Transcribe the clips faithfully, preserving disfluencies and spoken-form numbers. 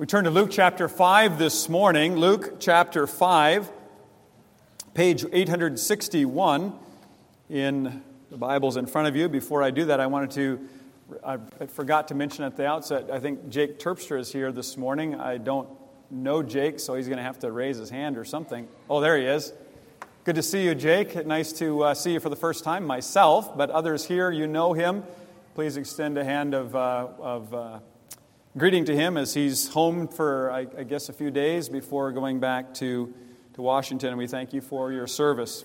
We turn to Luke chapter five this morning. Luke chapter five, page eight hundred sixty-one in the Bibles in front of you. Before I do that, I wanted to, I forgot to mention at the outset, I think Jake Terpstra is here this morning. I don't know Jake, so he's going to have to raise his hand or something. Oh, there he is. Good to see you, Jake. Nice to uh, see you for the first time myself, but others here, you know him. Please extend a hand of, uh, of uh, greeting to him as he's home for, I, I guess, a few days before going back to, to Washington, and we thank you for your service.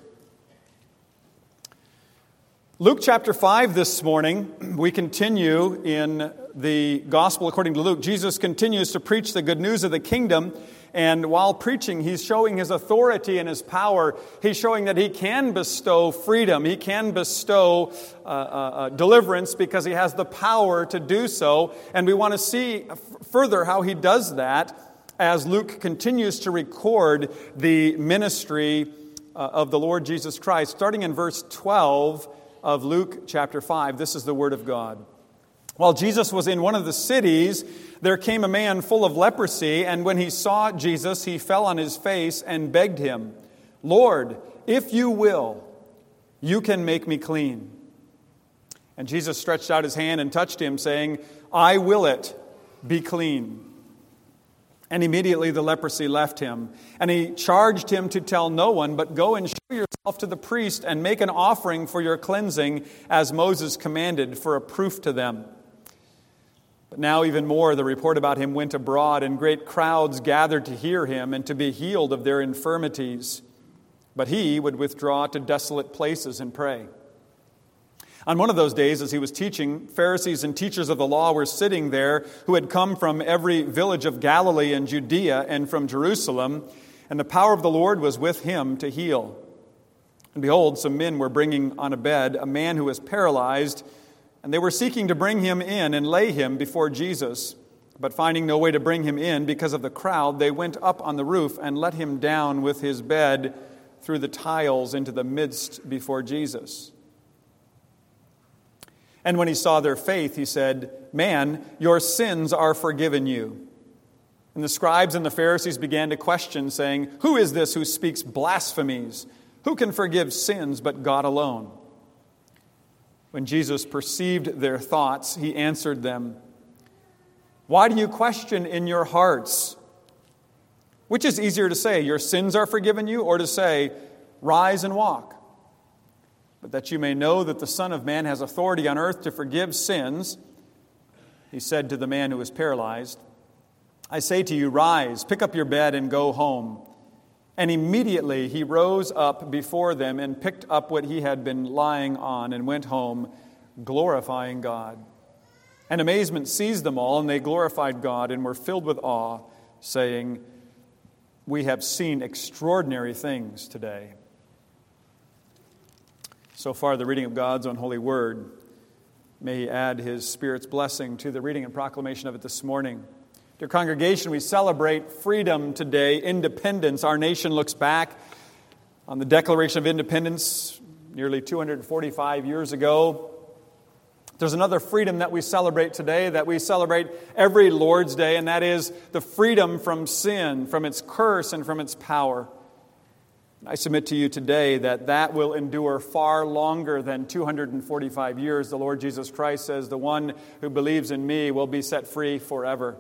Luke chapter five this morning, we continue in the Gospel according to Luke. Jesus continues to preach the good news of the kingdom, and while preaching, he's showing his authority and his power. He's showing that he can bestow freedom. He can bestow uh, uh, deliverance because he has the power to do so. And we want to see further how he does that as Luke continues to record the ministry uh, of the Lord Jesus Christ. Starting in verse twelve of Luke chapter five, this is the word of God. While Jesus was in one of the cities, there came a man full of leprosy, and when he saw Jesus, he fell on his face and begged him, "Lord, if you will, you can make me clean." And Jesus stretched out his hand and touched him, saying, "I will it, be clean." And immediately the leprosy left him. And he charged him to tell no one, but go and show yourself to the priest and make an offering for your cleansing, as Moses commanded, for a proof to them. But now even more, the report about him went abroad, and great crowds gathered to hear him and to be healed of their infirmities. But he would withdraw to desolate places and pray. On one of those days, as he was teaching, Pharisees and teachers of the law were sitting there, who had come from every village of Galilee and Judea and from Jerusalem, and the power of the Lord was with him to heal. And behold, some men were bringing on a bed a man who was paralyzed, and they were seeking to bring him in and lay him before Jesus. But finding no way to bring him in because of the crowd, they went up on the roof and let him down with his bed through the tiles into the midst before Jesus. And when he saw their faith, he said, "Man, your sins are forgiven you." And the scribes and the Pharisees began to question, saying, "Who is this who speaks blasphemies? Who can forgive sins but God alone?" When Jesus perceived their thoughts, he answered them, "Why do you question in your hearts? Which is easier to say, 'Your sins are forgiven you,' or to say, 'Rise and walk'? But that you may know that the Son of Man has authority on earth to forgive sins," he said to the man who was paralyzed, "I say to you, rise, pick up your bed and go home." And immediately he rose up before them and picked up what he had been lying on and went home, glorifying God. And amazement seized them all, and they glorified God and were filled with awe, saying, "We have seen extraordinary things today." So far, the reading of God's own holy word. May He add His Spirit's blessing to the reading and proclamation of it this morning. Dear congregation, we celebrate freedom today, independence. Our nation looks back on the Declaration of Independence nearly two hundred forty-five years ago. There's another freedom that we celebrate today, that we celebrate every Lord's Day, and that is the freedom from sin, from its curse, and from its power. I submit to you today that that will endure far longer than two hundred forty-five years. The Lord Jesus Christ says, "The one who believes in me will be set free forever."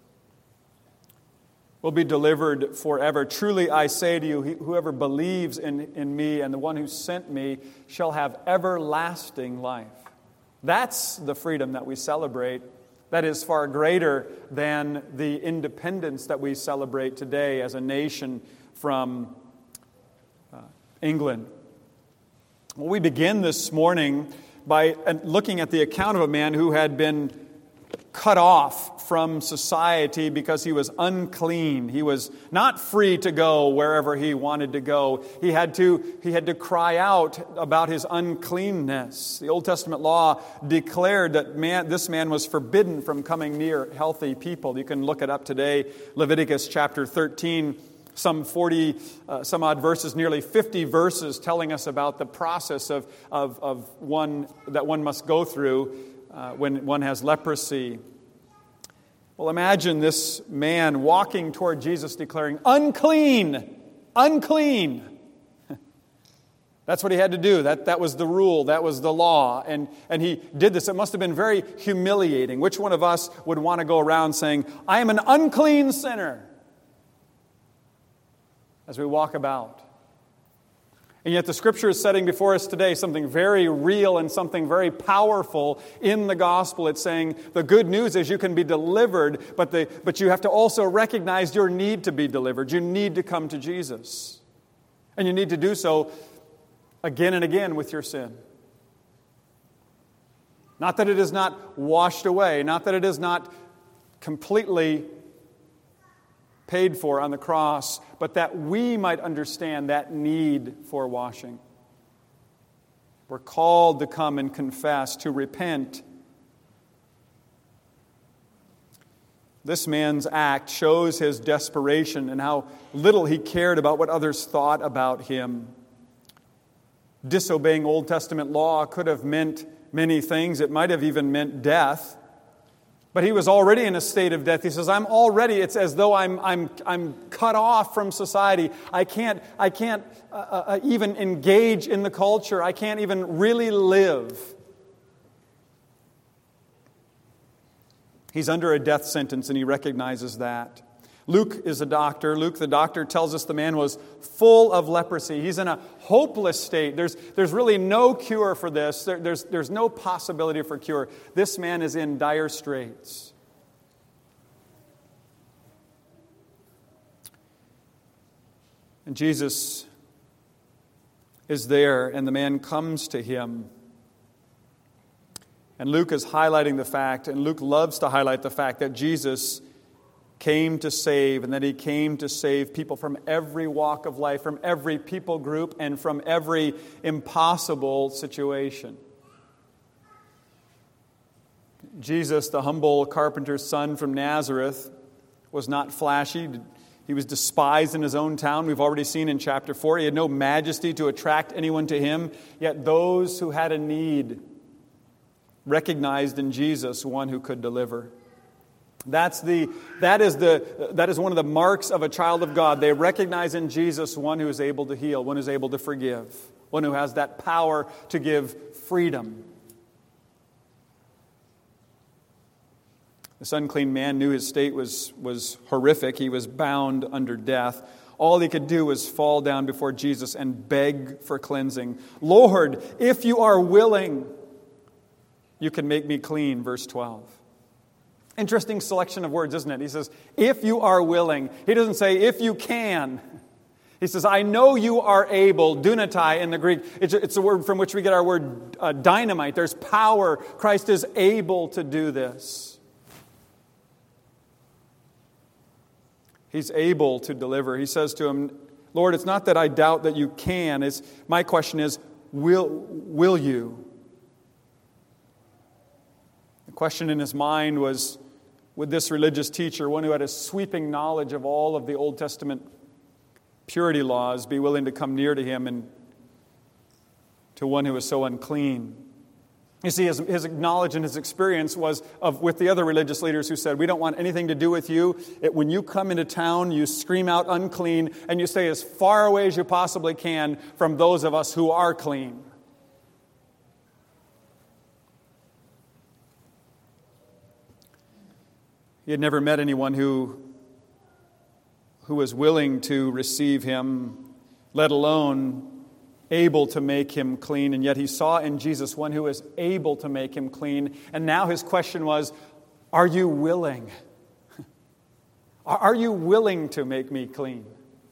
Will be delivered forever. Truly I say to you, whoever believes in, in me and the one who sent me shall have everlasting life. That's the freedom that we celebrate. That is far greater than the independence that we celebrate today as a nation from uh, England. Well, we begin this morning by looking at the account of a man who had been cut off from society because he was unclean. He was not free to go wherever he wanted to go. He had to, he had to cry out about his uncleanness. The Old Testament law declared that man, this man was forbidden from coming near healthy people. You can look it up today, Leviticus chapter thirteen, some forty, uh, some odd verses, nearly fifty verses telling us about the process of, of, of one that one must go through Uh, when one has leprosy. Well, imagine this man walking toward Jesus declaring, unclean, unclean. That's what he had to do. That, that was the rule. That was the law. And, and he did this. It must have been very humiliating. Which one of us would want to go around saying, I am an unclean sinner, as we walk about? And yet the Scripture is setting before us today something very real and something very powerful in the gospel. It's saying the good news is you can be delivered, but, the, but you have to also recognize your need to be delivered. You need to come to Jesus. And you need to do so again and again with your sin. Not that it is not washed away, not that it is not completely paid for on the cross, but that we might understand that need for washing. We're called to come and confess, to repent. This man's act shows his desperation and how little he cared about what others thought about him. Disobeying Old Testament law could have meant many things. It might have even meant death. But he was already in a state of death. He says, I'm already, it's as though I'm I'm I'm cut off from society. I can't I can't uh, uh, even engage in the culture. I can't even really live. He's under a death sentence and he recognizes that. Luke is a doctor. Luke, the doctor, tells us the man was full of leprosy. He's in a hopeless state. There's, there's really no cure for this. There, there's, there's no possibility for cure. This man is in dire straits. And Jesus is there, and the man comes to him. And Luke is highlighting the fact, and Luke loves to highlight the fact that Jesus came to save, and that he came to save people from every walk of life, from every people group, and from every impossible situation. Jesus, the humble carpenter's son from Nazareth, was not flashy. He was despised in his own town. We've already seen in chapter four. He had no majesty to attract anyone to him. Yet those who had a need recognized in Jesus one who could deliver. That's the, that is the, that is one of the marks of a child of God. They recognize in Jesus one who is able to heal, one who is able to forgive, one who has that power to give freedom. This unclean man knew his state was, was horrific. He was bound under death. All he could do was fall down before Jesus and beg for cleansing. Lord, if you are willing, you can make me clean, verse twelve. Interesting selection of words, isn't it? He says, if you are willing. He doesn't say, if you can. He says, I know you are able. Dunatai in the Greek, it's a, it's a word from which we get our word uh, dynamite. There's power. Christ is able to do this. He's able to deliver. He says to him, Lord, it's not that I doubt that you can. It's, my question is, will, will you? The question in his mind was, would this religious teacher, one who had a sweeping knowledge of all of the Old Testament purity laws, be willing to come near to him and to one who was so unclean? You see, his, his knowledge and his experience was of with the other religious leaders who said, we don't want anything to do with you. It, when you come into town, you scream out unclean, and you stay as far away as you possibly can from those of us who are clean. He had never met anyone who, who was willing to receive him, let alone able to make him clean. And yet he saw in Jesus one who was able to make him clean. And now his question was, are you willing? Are you willing to make me clean?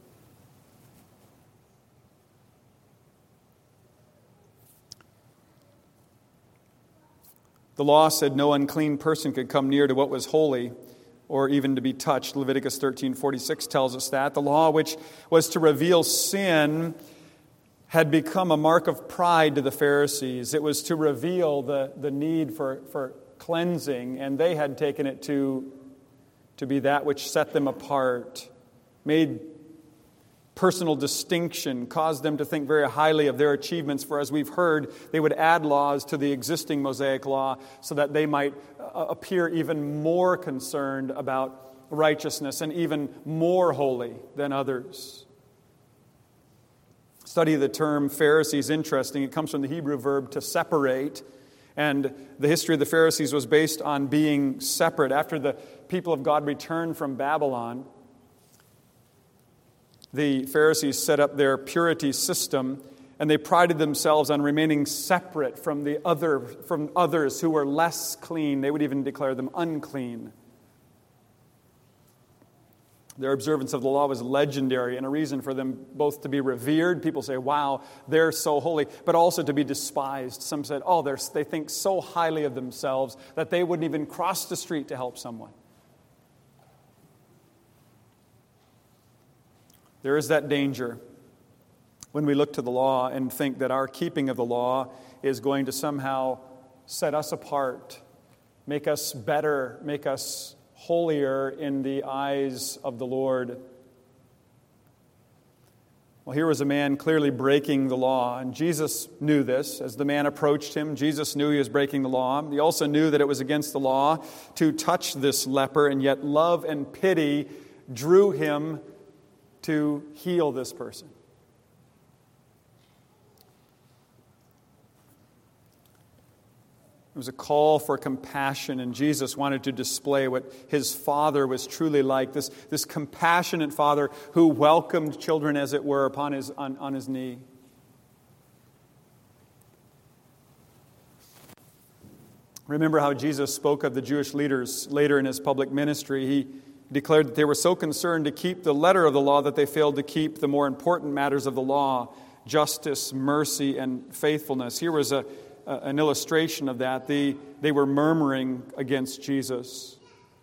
The law said no unclean person could come near to what was holy or even to be touched. Leviticus thirteen forty-six tells us that. The law, which was to reveal sin, had become a mark of pride to the Pharisees. It was to reveal the, the need for, for cleansing, and they had taken it to, to be that which set them apart, made personal distinction, caused them to think very highly of their achievements, for as we've heard, they would add laws to the existing Mosaic law so that they might uh, appear even more concerned about righteousness and even more holy than others. Study of the term Pharisee is interesting. It comes from the Hebrew verb to separate. And the history of the Pharisees was based on being separate. After the people of God returned from Babylon, the Pharisees set up their purity system, and they prided themselves on remaining separate from the other, from others who were less clean. They would even declare them unclean. Their observance of the law was legendary and a reason for them both to be revered. People say, wow, they're so holy, but also to be despised. Some said, oh, they're, they think so highly of themselves that they wouldn't even cross the street to help someone. There is that danger when we look to the law and think that our keeping of the law is going to somehow set us apart, make us better, make us holier in the eyes of the Lord. Well, here was a man clearly breaking the law, and Jesus knew this. As the man approached him, Jesus knew he was breaking the law. He also knew that it was against the law to touch this leper, and yet love and pity drew him to heal this person. It was a call for compassion, and Jesus wanted to display what his Father was truly like, this, this compassionate Father who welcomed children, as it were, upon his, on, on his knee. Remember how Jesus spoke of the Jewish leaders later in his public ministry. He declared that they were so concerned to keep the letter of the law that they failed to keep the more important matters of the law, justice, mercy, and faithfulness. Here was a an illustration of that. They, they were murmuring against Jesus.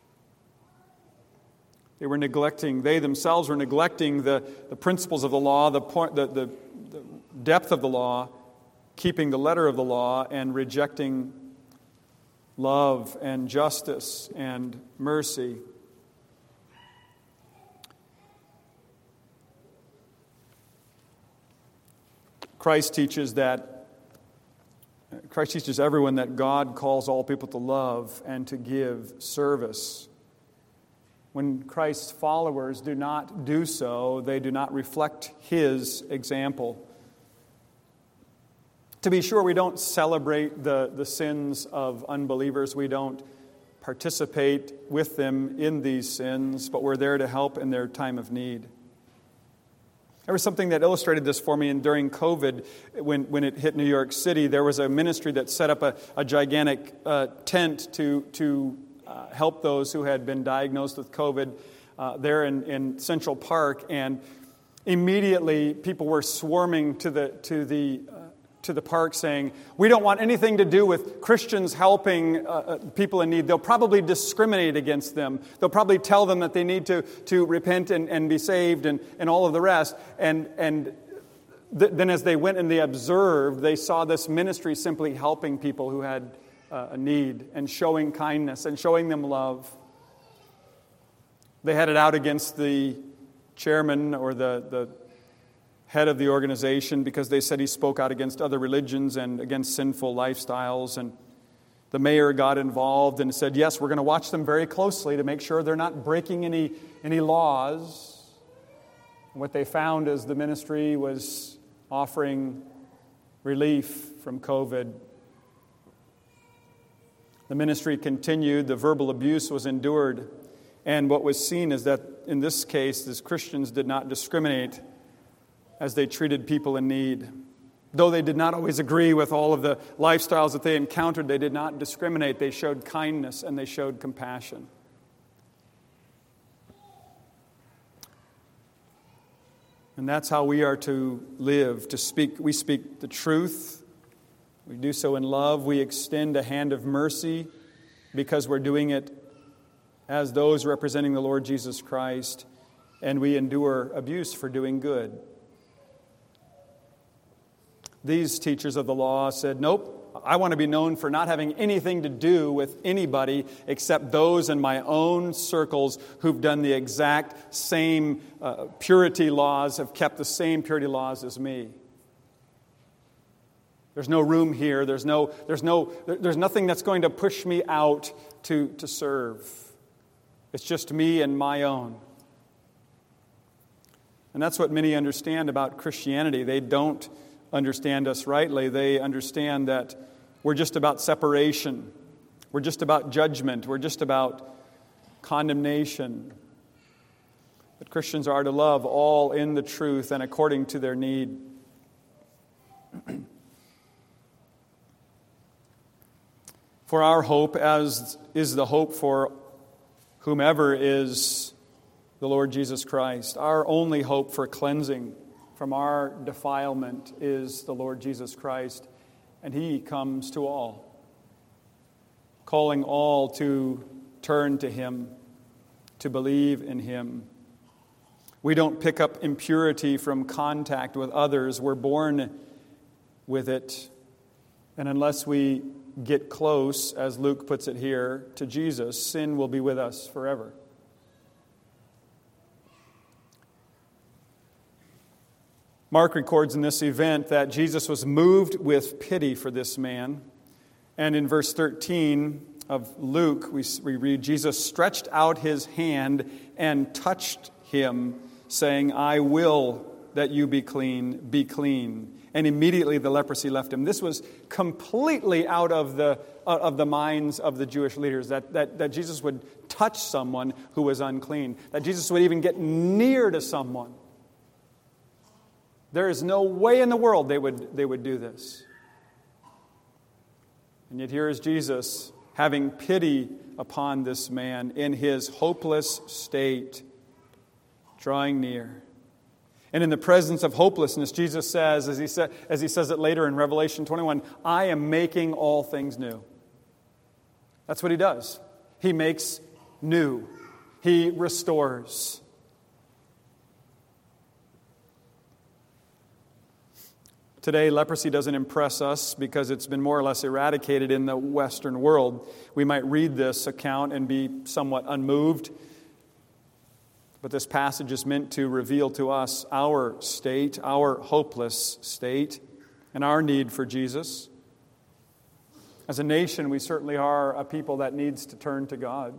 They were neglecting, they themselves were neglecting the, the principles of the law, the, point, the, the, the depth of the law, keeping the letter of the law, and rejecting love and justice and mercy. Christ teaches that Christ teaches everyone that God calls all people to love and to give service. When Christ's followers do not do so, they do not reflect His example. To be sure, we don't celebrate the, the sins of unbelievers. We don't participate with them in these sins, but we're there to help in their time of need. There was something that illustrated this for me, and during COVID, when, when it hit New York City, there was a ministry that set up a, a gigantic uh, tent to, to uh, help those who had been diagnosed with COVID uh, there in, in Central Park, and immediately people were swarming to the to the uh, to the park saying, we don't want anything to do with Christians helping uh, people in need. They'll probably discriminate against them. They'll probably tell them that they need to, to repent and, and be saved and, and all of the rest. And, and th- then as they went and they observed, they saw this ministry simply helping people who had uh, a need and showing kindness and showing them love. They had it out against the chairman or the, the head of the organization because they said he spoke out against other religions and against sinful lifestyles. And the mayor got involved and said, yes, we're going to watch them very closely to make sure they're not breaking any, any laws. And what they found is the ministry was offering relief from COVID. The ministry continued. The verbal abuse was endured. And what was seen is that in this case, these Christians did not discriminate as they treated people in need. Though they did not always agree with all of the lifestyles that they encountered, they did not discriminate. They showed kindness and they showed compassion. And that's how we are to live, to speak. We speak the truth. We do so in love. We extend a hand of mercy because we're doing it as those representing the Lord Jesus Christ. And we endure abuse for doing good. These teachers of the law said, nope, I want to be known for not having anything to do with anybody except those in my own circles who've done the exact same uh, purity laws, have kept the same purity laws as me. There's no room here. There's no, there's no, there's nothing that's going to push me out to, to serve. It's just me and my own. And that's what many understand about Christianity. They don't understand us rightly. They understand that we're just about separation. We're just about judgment. We're just about condemnation. But Christians are to love all in the truth and according to their need. For our hope, as is the hope for whomever is the Lord Jesus Christ, our only hope for cleansing from our defilement is the Lord Jesus Christ, and He comes to all, calling all to turn to Him, to believe in Him. We don't pick up impurity from contact with others. We're born with it, and unless we get close, as Luke puts it here, to Jesus, sin will be with us forever. Mark records in this event that Jesus was moved with pity for this man. And in verse thirteen of Luke, we, we read, Jesus stretched out His hand and touched him, saying, I will that you be clean, be clean. And immediately the leprosy left him. This was completely out of the of the minds of the Jewish leaders, that, that, that Jesus would touch someone who was unclean, that Jesus would even get near to someone. There is no way in the world they would, they would do this. And yet here is Jesus having pity upon this man in his hopeless state, drawing near. And in the presence of hopelessness, Jesus says, as he, sa- as he says it later in Revelation twenty-one, I am making all things new. That's what He does. He makes new. He restores. Today, leprosy doesn't impress us because it's been more or less eradicated in the Western world. We might read this account and be somewhat unmoved. But this passage is meant to reveal to us our state, our hopeless state, and our need for Jesus. As a nation, we certainly are a people that needs to turn to God.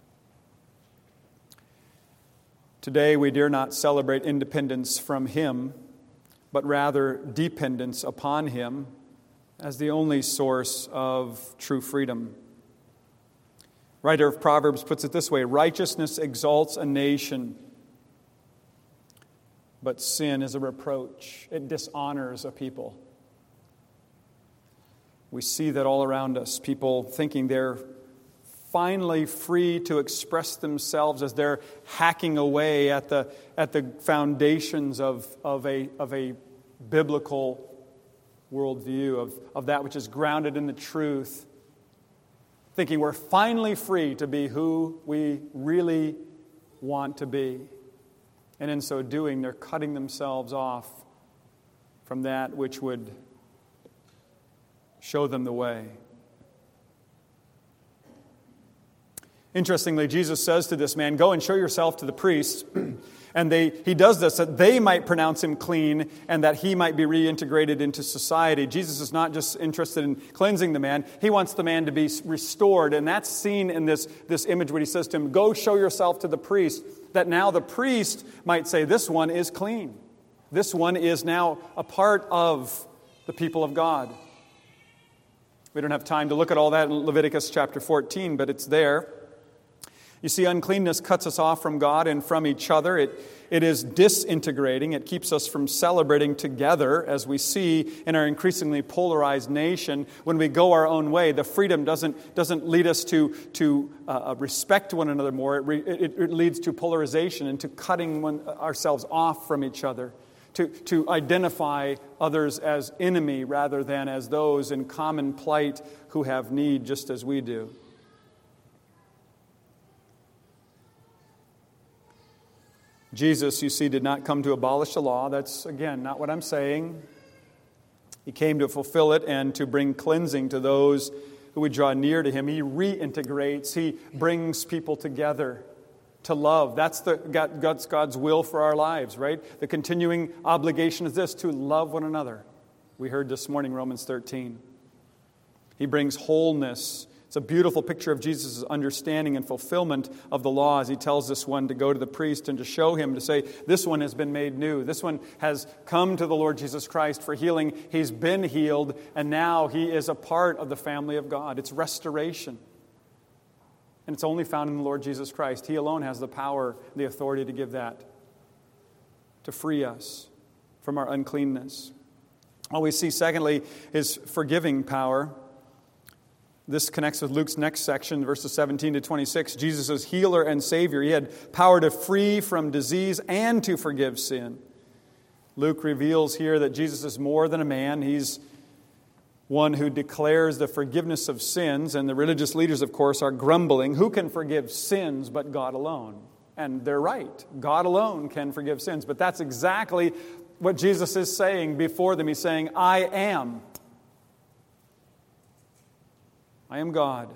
Today, we dare not celebrate independence from Him, but rather dependence upon Him as the only source of true freedom. Writer of Proverbs puts it this way, righteousness exalts a nation, but sin is a reproach. It dishonors a people. We see that all around us, people thinking they're finally free to express themselves as they're hacking away at the at the foundations of, of a of a biblical worldview, of, of that which is grounded in the truth. Thinking we're finally free to be who we really want to be. And in so doing, they're cutting themselves off from that which would show them the way. Interestingly, Jesus says to this man, go and show yourself to the priests. And they, he does this that they might pronounce him clean and that he might be reintegrated into society. Jesus is not just interested in cleansing the man. He wants the man to be restored. And that's seen in this, this image when he says to him, go show yourself to the priest. That now the priest might say, this one is clean. This one is now a part of the people of God. We don't have time to look at all that in Leviticus chapter fourteen, but it's there. You see, uncleanness cuts us off from God and from each other. It, it is disintegrating. It keeps us from celebrating together, as we see in our increasingly polarized nation. When we go our own way, the freedom doesn't, doesn't lead us to, to uh, respect one another more. It, re, it, it leads to polarization and to cutting one, ourselves off from each other, to, to identify others as enemy rather than as those in common plight who have need just as we do. Jesus, you see, did not come to abolish the law. That's, again, not what I'm saying. He came to fulfill it and to bring cleansing to those who would draw near to him. He reintegrates. He brings people together to love. That's the God's, God's will for our lives, right? The continuing obligation is this, to love one another. We heard this morning, Romans thirteen. He brings wholeness. It's a beautiful picture of Jesus' understanding and fulfillment of the law as he tells this one to go to the priest and to show him, to say, this one has been made new. This one has come to the Lord Jesus Christ for healing. He's been healed, and now he is a part of the family of God. It's restoration. And it's only found in the Lord Jesus Christ. He alone has the power, the authority to give that, to free us from our uncleanness. Well, we see, secondly, his forgiving power. This connects with Luke's next section, verses seventeen to twenty-six. Jesus is healer and Savior. He had power to free from disease and to forgive sin. Luke reveals here that Jesus is more than a man. He's one who declares the forgiveness of sins, and the religious leaders, of course, are grumbling. Who can forgive sins but God alone? And they're right. God alone can forgive sins. But that's exactly what Jesus is saying before them. He's saying, I am. I am God.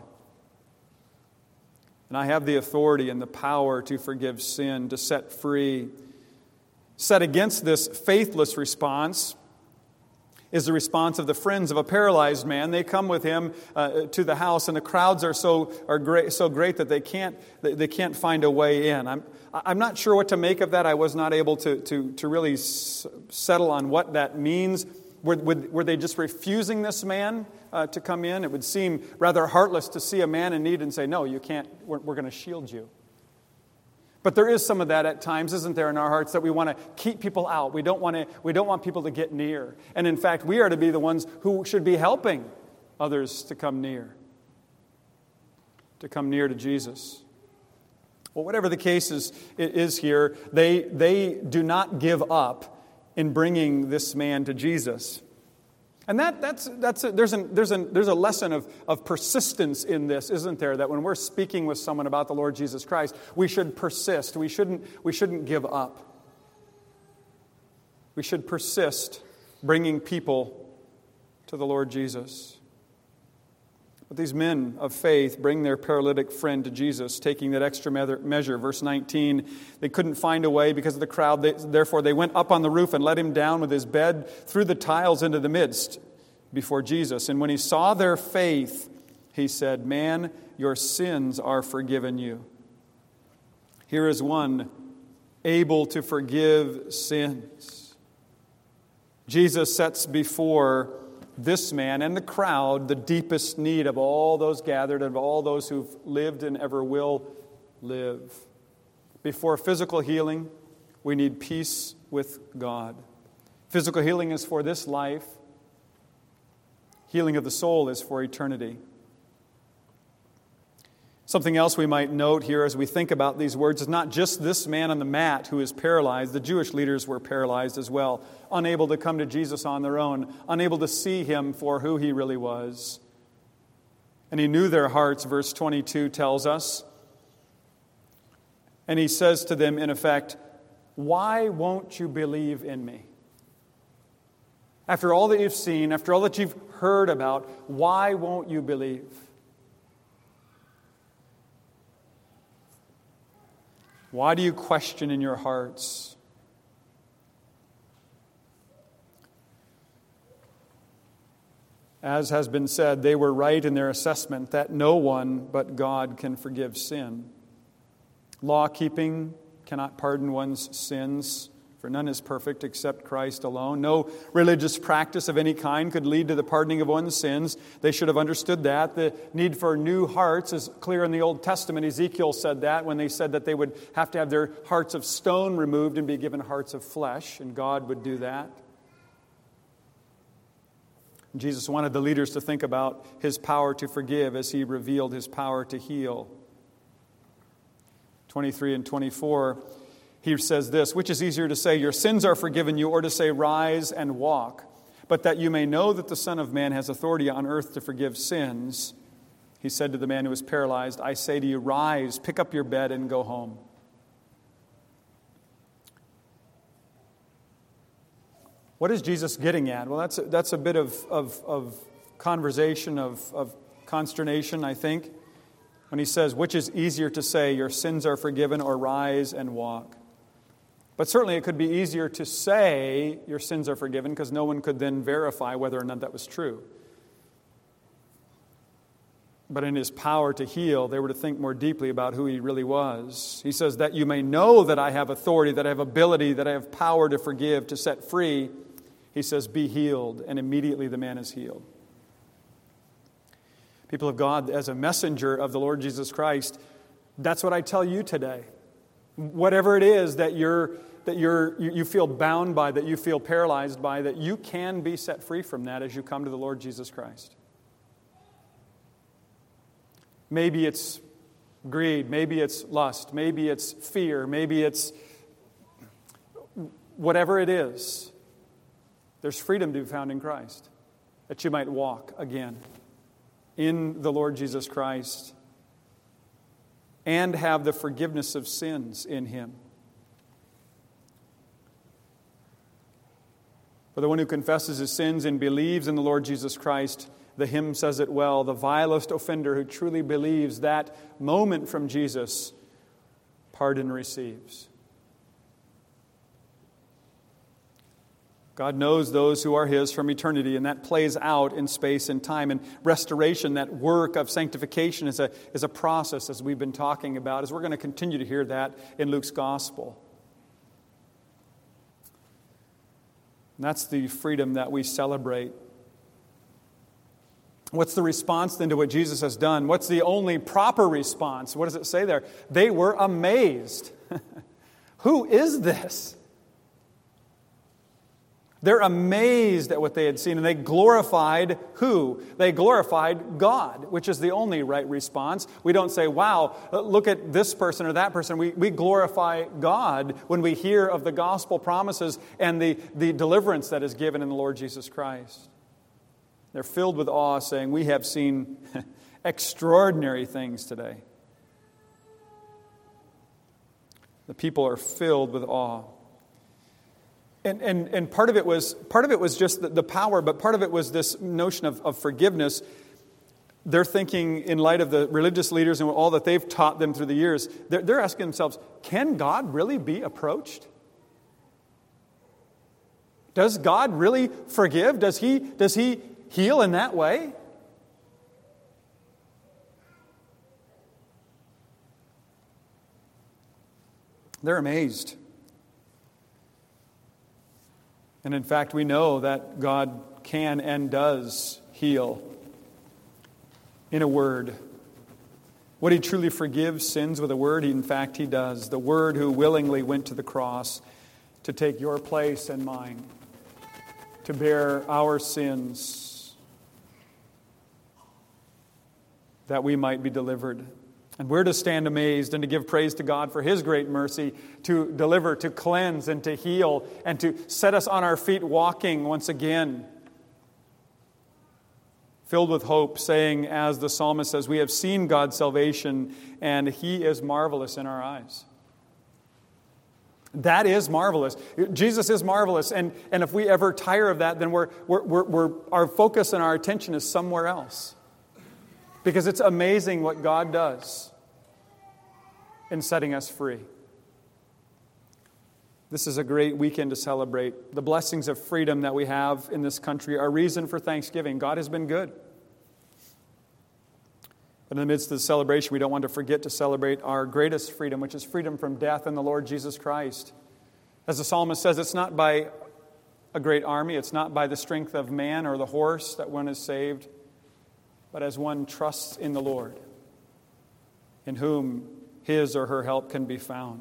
And I have the authority and the power to forgive sin, to set free. Set against this faithless response is the response of the friends of a paralyzed man. They come with him uh, to the house, and the crowds are so are great, so great that they can't they can't find a way in. I'm I'm not sure what to make of that. I was not able to to to really s- settle on what that means. Were, would, were they just refusing this man uh, to come in? It would seem rather heartless to see a man in need and say, no, you can't, we're, we're going to shield you. But there is some of that at times, isn't there, in our hearts, that we want to keep people out. We don't want to, we don't want people to get near. And in fact, we are to be the ones who should be helping others to come near, to come near to Jesus. Well, whatever the case is, it is here, they, they do not give up in bringing this man to Jesus. And that that's that's a, there's an there's a there's a lesson of, of persistence in this, isn't there? That when we're speaking with someone about the Lord Jesus Christ, we should persist. We shouldn't we shouldn't give up. We should persist bringing people to the Lord Jesus. But these men of faith bring their paralytic friend to Jesus, taking that extra measure. Verse nineteen, they couldn't find a way because of the crowd. They, therefore, they went up on the roof and let him down with his bed through the tiles into the midst before Jesus. And when he saw their faith, he said, man, your sins are forgiven you. Here is one able to forgive sins. Jesus sets before this man and the crowd the deepest need of all those gathered, of all those who've lived and ever will live. Before physical healing, we need peace with God. Physical healing is for this life. Healing of the soul is for eternity. Something else we might note here as we think about these words is not just this man on the mat who is paralyzed. The Jewish leaders were paralyzed as well, unable to come to Jesus on their own, unable to see him for who he really was. And he knew their hearts, verse twenty-two tells us. And he says to them, in effect, why won't you believe in me? After all that you've seen, after all that you've heard about, why won't you believe? Why do you question in your hearts? As has been said, they were right in their assessment that no one but God can forgive sin. Law-keeping cannot pardon one's sins, for none is perfect except Christ alone. No religious practice of any kind could lead to the pardoning of one's sins. They should have understood that. The need for new hearts is clear in the Old Testament. Ezekiel said that when they said that they would have to have their hearts of stone removed and be given hearts of flesh, and God would do that. Jesus wanted the leaders to think about his power to forgive as he revealed his power to heal. twenty-three and twenty-four, he says this, which is easier to say, your sins are forgiven you, or to say, rise and walk? But that you may know that the Son of Man has authority on earth to forgive sins, he said to the man who was paralyzed, I say to you, rise, pick up your bed, and go home. What is Jesus getting at? Well, that's a, that's a bit of, of, of conversation, of, of consternation, I think, when he says, which is easier to say, your sins are forgiven, or rise and walk? But certainly it could be easier to say your sins are forgiven, because no one could then verify whether or not that was true. But in his power to heal, they were to think more deeply about who he really was. He says, that you may know that I have authority, that I have ability, that I have power to forgive, to set free. He says, be healed. And immediately the man is healed. People of God, as a messenger of the Lord Jesus Christ, that's what I tell you today. Whatever it is that you're that you're you feel bound by, that you feel paralyzed by, that you can be set free from that as you come to the Lord Jesus Christ. Maybe it's greed, maybe it's lust, maybe it's fear, maybe it's whatever it is. There's freedom to be found in Christ, that you might walk again in the Lord Jesus Christ and have the forgiveness of sins in Him. For the one who confesses his sins and believes in the Lord Jesus Christ, the hymn says it well, the vilest offender who truly believes that moment from Jesus, pardon receives. God knows those who are His from eternity, and that plays out in space and time. And restoration, that work of sanctification, is a, is a process, as we've been talking about, as we're going to continue to hear that in Luke's Gospel. And that's the freedom that we celebrate. What's the response then to what Jesus has done? What's the only proper response? What does it say there? They were amazed. Who is this? They're amazed at what they had seen, and they glorified who? They glorified God, which is the only right response. We don't say, wow, look at this person or that person. We, we glorify God when we hear of the gospel promises and the, the deliverance that is given in the Lord Jesus Christ. They're filled with awe, saying, we have seen extraordinary things today. The people are filled with awe. And, and, and part of it was part of it was just the, the power, but part of it was this notion of, of forgiveness. They're thinking, in light of the religious leaders and all that they've taught them through the years, they're, they're asking themselves, can God really be approached? Does God really forgive? Does He, does He heal in that way? They're amazed. And in fact, we know that God can and does heal in a word. Would He truly forgive sins with a word? In fact, He does. The Word who willingly went to the cross to take your place and mine, to bear our sins, that we might be delivered. And we're to stand amazed and to give praise to God for His great mercy to deliver, to cleanse, and to heal, and to set us on our feet walking once again, filled with hope, saying, as the psalmist says, we have seen God's salvation, and He is marvelous in our eyes. That is marvelous. Jesus is marvelous, and, and if we ever tire of that, then we're, we're, we're, we're, our focus and our attention is somewhere else. Because it's amazing what God does in setting us free. This is a great weekend to celebrate. The blessings of freedom that we have in this country are reason for thanksgiving. God has been good. But in the midst of the celebration, we don't want to forget to celebrate our greatest freedom, which is freedom from death in the Lord Jesus Christ. As the psalmist says, it's not by a great army, it's not by the strength of man or the horse that one is saved, but as one trusts in the Lord, in whom his or her help can be found.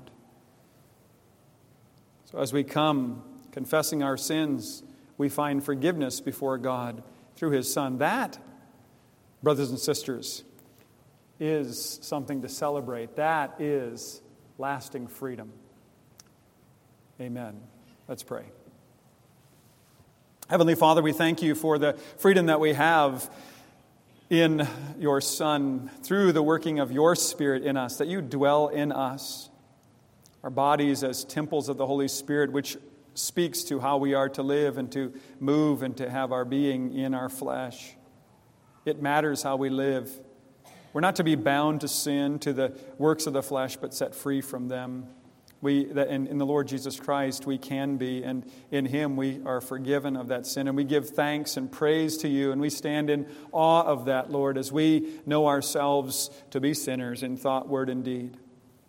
So as we come confessing our sins, we find forgiveness before God through His Son. That, brothers and sisters, is something to celebrate. That is lasting freedom. Amen. Let's pray. Heavenly Father, we thank You for the freedom that we have in Your Son, through the working of Your Spirit in us, that You dwell in us, our bodies as temples of the Holy Spirit, which speaks to how we are to live and to move and to have our being in our flesh. It matters how we live. We're not to be bound to sin, to the works of the flesh, but set free from them. We, that in, in the Lord Jesus Christ, we can be, and in Him we are forgiven of that sin. And we give thanks and praise to You, and we stand in awe of that, Lord, as we know ourselves to be sinners in thought, word, and deed.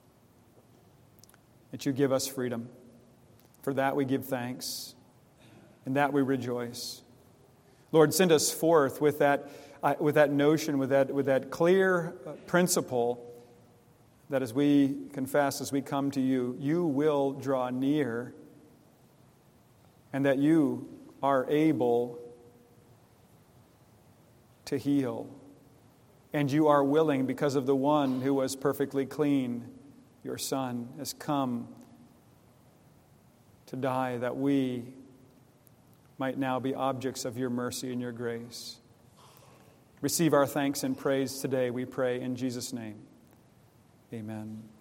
That You give us freedom. For that we give thanks, and that we rejoice. Lord, send us forth with that, uh, with that notion, with that, with that clear uh, principle that as we confess, as we come to You, You will draw near, and that You are able to heal. And You are willing, because of the one who was perfectly clean, Your Son, has come to die that we might now be objects of Your mercy and Your grace. Receive our thanks and praise today, we pray in Jesus' name. Amen.